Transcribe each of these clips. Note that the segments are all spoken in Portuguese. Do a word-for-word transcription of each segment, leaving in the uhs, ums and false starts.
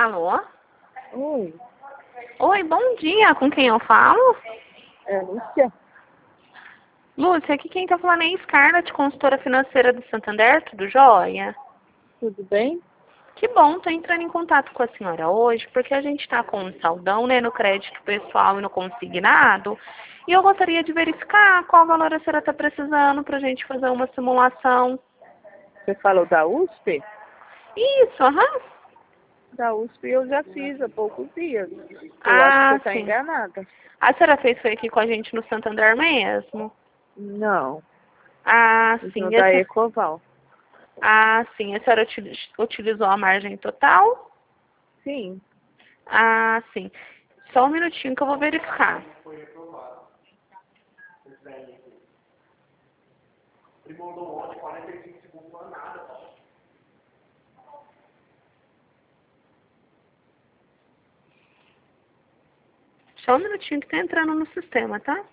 Alô? Oi, Oi, bom dia. Com quem eu falo? é Lúcia. Lúcia, aqui quem tá falando é a Scarlett, consultora financeira do Santander, tudo jóia? Tudo bem? Que bom, tô entrando em contato com a senhora hoje, porque a gente tá com um saldão, né, no crédito pessoal e no consignado, e eu gostaria de verificar qual valor a senhora tá precisando pra gente fazer uma simulação. Você falou da U S P? Isso, aham. Da U S P eu já fiz há poucos dias. Eu acho que você Ah, está sim. enganada. A senhora fez foi aqui com a gente no Santander mesmo? Não, Ah, fiz no sim. da Essa... Ecoval. Ah, sim. A senhora utili- utilizou a margem total? Sim. Ah, sim. Só um minutinho que eu vou verificar. Só um minutinho que tá entrando no sistema, tá?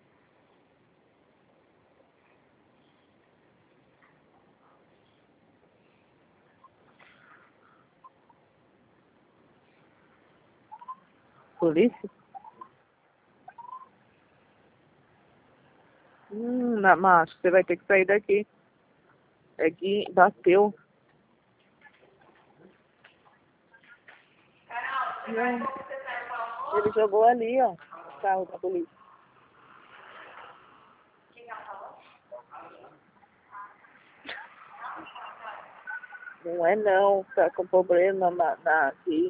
Polícia? Hum, na, mas você vai ter que sair daqui. É que bateu. Não. Ele jogou ali, ó. O carro da polícia. Não é não, tá com problema na, na aqui.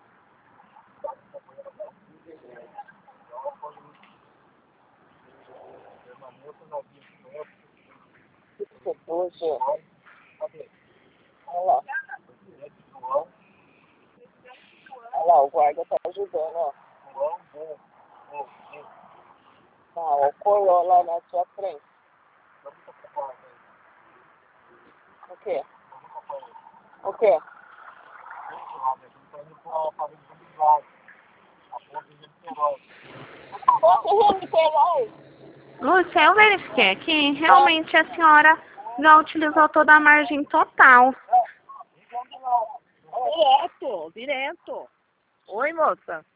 Poxa. Olha lá. Olha lá, o guarda tá ajudando, ó. Ah, o Corolla lá na sua frente. O quê? O quê? Lúcia, eu verifiquei aqui. Realmente a senhora já utilizou toda a margem total. Direto, direto. Oi, moça.